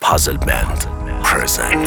Puzzle Band present.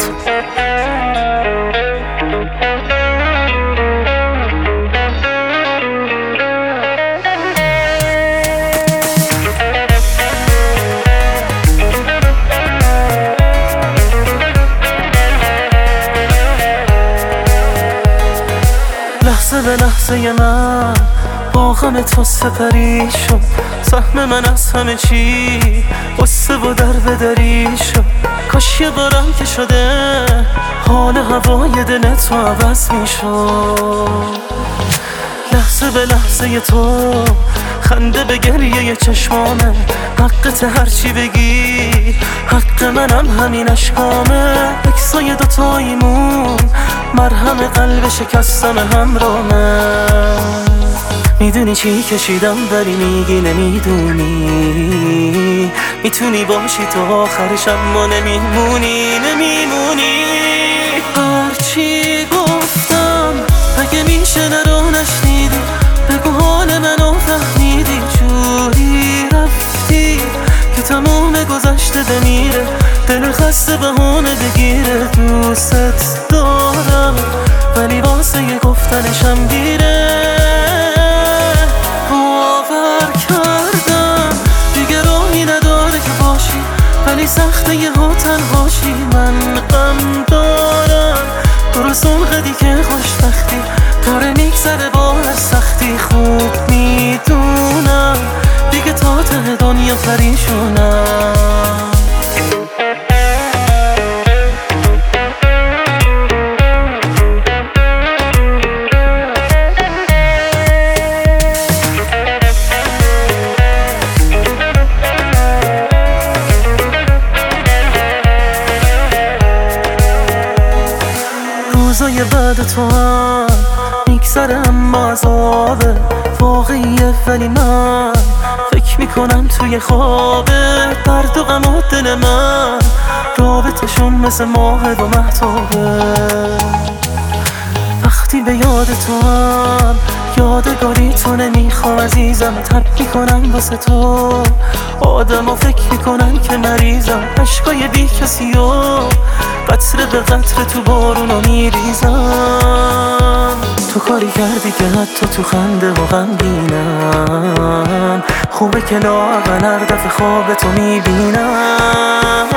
لحظه به لحظه من با غم تو سپری شد، سهم من از همه چی قصه و دربدری شد. کاش یه بارم که شده حال هوای دل تو عوض می شد. لحظه به لحظه تو خنده به گریه چشمامه، حقت هرچی بگی حق منم همین اشکامه. اکسای دوتاییمون مرهم قلب شکستم همرامه. میدونی چی کشیدم ولی میگی نمیدونی، میتونی باشی تو آخرش اما نمیمونی. هرچی گفتم اگه میشه نرو نشنیدی، بگو حال منو فهمیدی. جوری رفتی که تموم گذشته بمیره، دل خسته بهونه بگیره. دوست دارم ولی واسه یه گفتنشم دیره. باور کردم دیگه راهی نداره که باشی، ولی سخته یه ها تنهاشی. من غم دارم درست اون قدی که خوشبختی داره میگذره با هر سختی. خوب میدونم دیگه تا ته دنیا پریشونم. روزای بعد تو هم میگذره اما عذابه واقعیه، ولی من فکر میکنم توی خوابه. درد و غم و دل من رابطشون مثل ماه و مهتابه. وقتی به یاد تو هم یادگاری تو نمیخوام عزیزم، تب میکنم واسه تو آدم و فکر میکنن که مریضم. عشقای بی کسی و قطره به قطره تو بارونو میریزم. تو کاری کردی که حتی تو خنده و غمگینم. خوبه که لااقل هر دفعه خواب تو میبینم.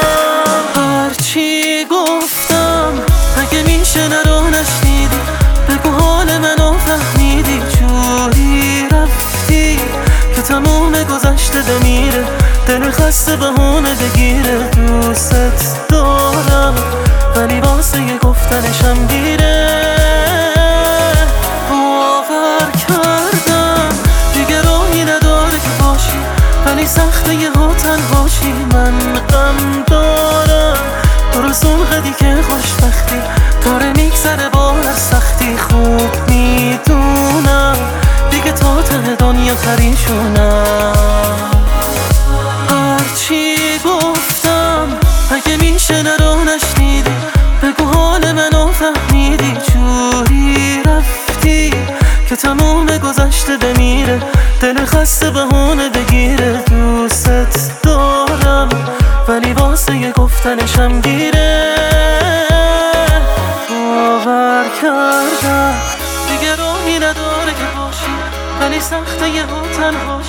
هرچی گفتم اگه میشه نرو نشنیدی، بگو حال منو فهمیدی. جوری رفتی که تموم گذشته بمیره، دل خسته بهونه بگیره. دوست دارم ولی واسه یه گفتنشم دیره. باور کردم دیگه راهی نداره که باشی، ولی سخته یه ها تنهاشی. من غم دارم درست اون قدی که خوشبختی داره میگذره با هر سختی. خوب میدونم دیگه تا ته دنیا پریشونم. هرچی گفتم اگه میشه نرو نشنیدی، بگو حال منو فهمیدی. جوری رفتی که تموم گذشته بمیره، دل خسته بهونه بگیره. دوست دارم ولی واسه یه گفتنشم دیره. باور کردم دیگه راهی نداره که باشی، ولی سخته یه ها تنها